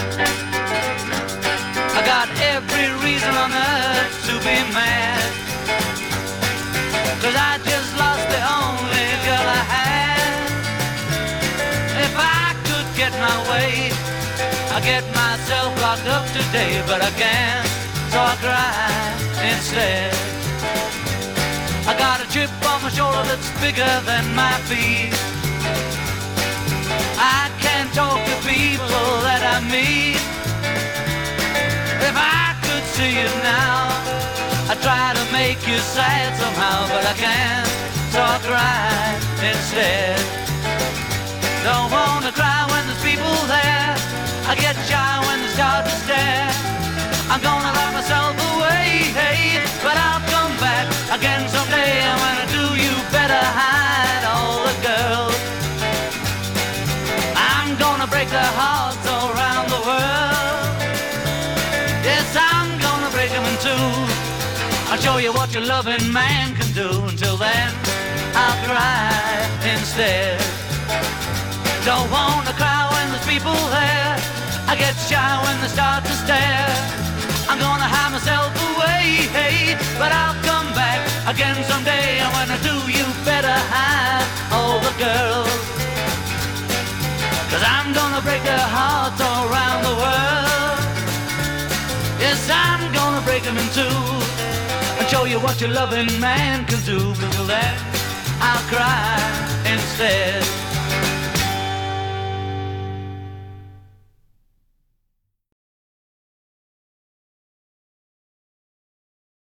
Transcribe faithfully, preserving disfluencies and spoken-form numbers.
I got every reason on earth to be mad, 'cause I just lost the only girl I had. If I could get my way, I'd get myself locked up today, but I can't, so I cry instead. I got a chip on my shoulder that's bigger than my feet. I can't talk to people that I meet. If I could see you now, I'd try to make you sad somehow, but I can't, so I cry instead. Don't wanna cry when there's people there, I get shy when they start to stare. I'm gonna lock myself away, hey, but I'll come back again someday. And when I do, you better hide all the girls. I'm gonna break their hearts all around the world. Yes, I'm gonna break them in two. I'll show you what your loving man can do. Until then, I'll cry instead. Don't wanna cry when there's people there, I get shy when they start to stare. I'm gonna hide myself away, hey, but I'll come back again someday. And when I do, you better hide all the girls, 'cause I'm gonna break their hearts all around the world. Yes, I'm gonna break them in two and show you what your loving man can do. Until then, I'll cry instead.